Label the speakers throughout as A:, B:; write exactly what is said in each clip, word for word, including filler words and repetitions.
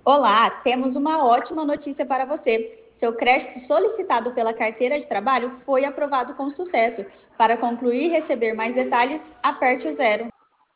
A: Olá, temos uma ótima notícia para você. Seu crédito solicitado pela carteira de trabalho foi aprovado com sucesso. Para concluir e receber mais detalhes, aperte o zero.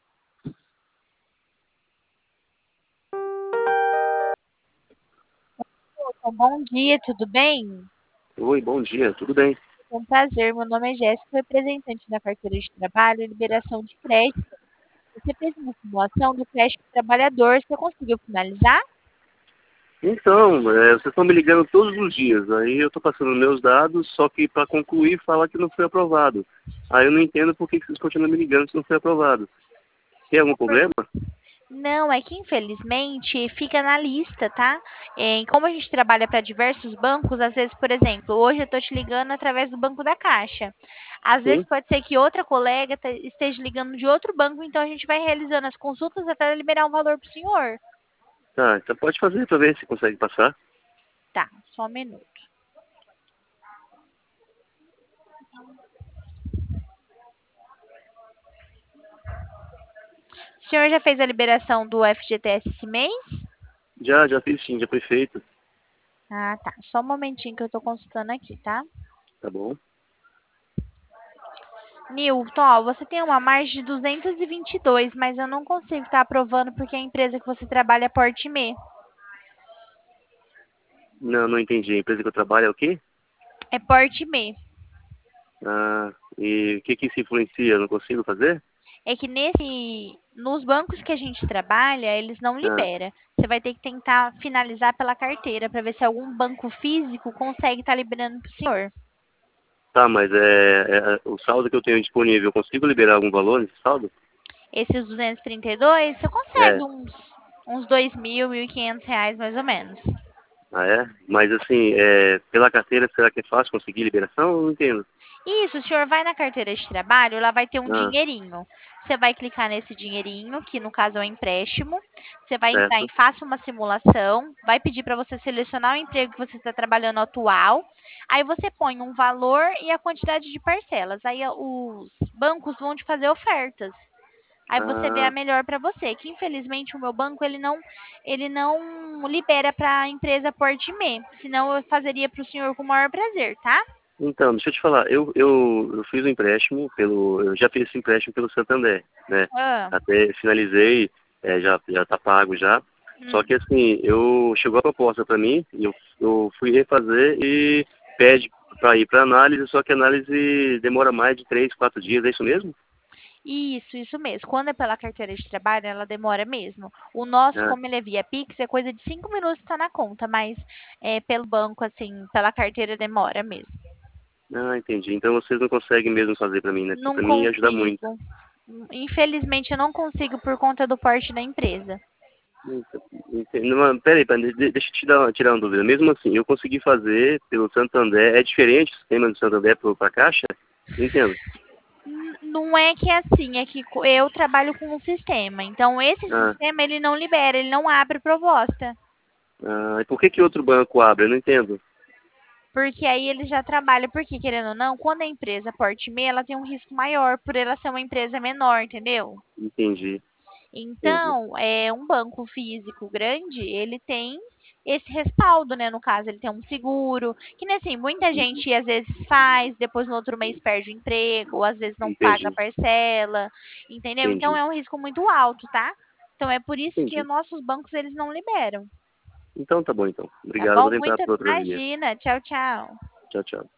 B: Opa, bom dia, tudo bem?
C: Oi, bom dia, tudo bem?
B: É um prazer, meu nome é Jéssica, representante da carteira de trabalho e liberação de crédito. Você fez uma simulação do crédito trabalhador, você conseguiu finalizar?
C: Então, é, vocês estão me ligando todos os dias, aí eu estou passando meus dados, só que para concluir fala que não foi aprovado. Aí eu não entendo por que que vocês continuam me ligando se não foi aprovado. Tem algum problema?
B: Não, é que infelizmente fica na lista, tá? É, como a gente trabalha para diversos bancos, às vezes, por exemplo, hoje eu estou te ligando através do Banco da Caixa. Às vezes
C: Sim?
B: pode ser que outra colega te- esteja ligando de outro banco, então a gente vai realizando as consultas até liberar um valor para o senhor.
C: Tá, então pode fazer para ver se consegue passar.
B: Tá, só um minuto. O senhor já fez a liberação do F G T S esse mês?
C: Já, já fiz sim, já foi feito.
B: Ah, tá. Só um momentinho que eu tô consultando aqui, tá?
C: Tá bom?
B: Nilton, ó, você tem uma margem de duzentos e vinte e dois, mas eu não consigo estar aprovando porque a empresa que você trabalha é Porto Me.
C: Não, não entendi. A empresa que eu trabalho é o quê?
B: É Porto Me.
C: Ah, e o que que isso influencia? Eu não consigo fazer?
B: É que nesse, nos bancos que a gente trabalha, eles não
C: Ah,
B: liberam. Você vai ter que tentar finalizar pela carteira para ver se algum banco físico consegue estar liberando para o senhor.
C: tá, mas é, é- o saldo que eu tenho disponível, eu consigo liberar algum valor nesse saldo?
B: Esses duzentos e trinta e dois, você consegue
C: É.
B: uns, uns dois mil, mil e quinhentos reais mais ou menos.
C: Ah, é? Mas assim, é, pela carteira, será que é fácil conseguir liberação? Eu não entendo.
B: Isso, o senhor vai na carteira de trabalho, lá vai ter um
C: Ah,
B: dinheirinho. Você vai clicar nesse dinheirinho, que no caso é um empréstimo. Você vai entrar em
C: certo.
B: faça uma simulação, vai pedir para você selecionar o emprego que você está trabalhando atual. Aí você põe um valor e a quantidade de parcelas. Aí os bancos vão te fazer ofertas. Aí você vê a
C: Ah,
B: melhor para você. Que infelizmente o meu banco ele não ele não libera para a empresa Portime, senão eu fazeria para o senhor com o maior prazer, tá?
C: então, deixa eu te falar, eu, eu, eu fiz um empréstimo pelo. Eu já fiz esse empréstimo pelo Santander, né?
B: Ah,
C: Até finalizei, é, já, já tá pago já. Só
B: hum.
C: que assim, eu chegou a proposta para mim, e eu, eu fui refazer e pede para ir para análise, só que a análise demora mais de três, quatro dias, é isso mesmo?
B: Isso, isso mesmo. Quando é pela carteira de trabalho, ela demora mesmo. O nosso,
C: Ah,
B: como ele é via Pix, é coisa de cinco minutos está na conta, mas é, pelo banco, assim, pela carteira demora mesmo.
C: ah, entendi. Então vocês não conseguem mesmo fazer para mim, né? Porque
B: Não
C: para mim ia ajudar muito.
B: consigo. Infelizmente, eu não consigo por conta do porte da empresa.
C: Ente- Não, peraí, peraí, de- deixa eu te dar, tirar uma dúvida. Mesmo assim, eu consegui fazer pelo Santander. É diferente o sistema do Santander para a Caixa? Não entendo.
B: N- Não é que é assim, é que co- eu trabalho com um sistema. Então, esse
C: Ah,
B: sistema, ele não libera, ele não abre proposta.
C: ah, e por que que outro banco abre? Eu não entendo.
B: Porque aí ele já trabalha, porque querendo ou não, quando a empresa porte meia, ela tem um risco maior por ela ser uma empresa menor, entendeu?
C: Entendi, entendi,
B: Então, é um banco físico grande, ele tem esse respaldo, né? No caso, ele tem um seguro, que nem assim, muita gente às vezes faz, depois no outro mês perde o emprego, ou às vezes não paga a
C: entendi,
B: parcela, entendeu? Então
C: entendi,
B: é um risco muito alto, tá? Então é por isso que
C: entendi.
B: nossos bancos eles não liberam,
C: Então tá bom então.
B: tá
C: Obrigado, eu vou
B: bom?
C: tentar
B: Muito,
C: por outra via.
B: imagina. Tchau, tchau.
C: Tchau, tchau.